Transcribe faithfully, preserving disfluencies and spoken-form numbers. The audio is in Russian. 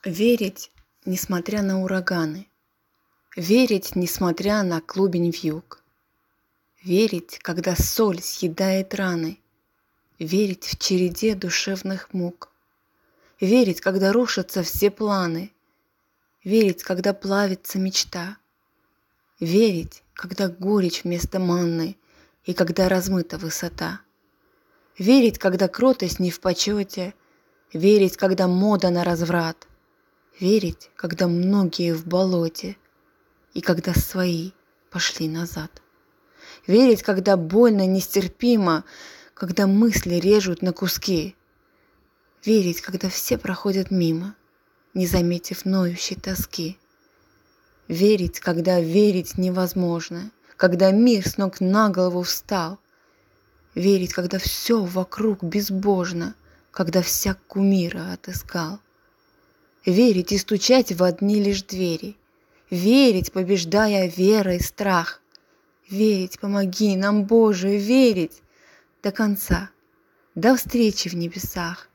Верить, несмотря на ураганы, верить, несмотря на клубень вьюг, верить, когда соль съедает раны, верить в череде душевных мук, верить, когда рушатся все планы, верить, когда плавится мечта, верить, когда горечь вместо манны и когда размыта высота, верить, когда кротость не в почете, верить, когда мода на разврат, верить, когда многие в болоте и когда свои пошли назад. Верить, когда больно, нестерпимо, когда мысли режут на куски. Верить, когда все проходят мимо, не заметив ноющей тоски. Верить, когда верить невозможно, когда мир с ног на голову встал. Верить, когда все вокруг безбожно, когда вся кумира отыскал. Верить и стучать в одни лишь двери, верить, побеждая верой страх. Верить, помоги нам, Боже, верить до конца, до встречи в небесах.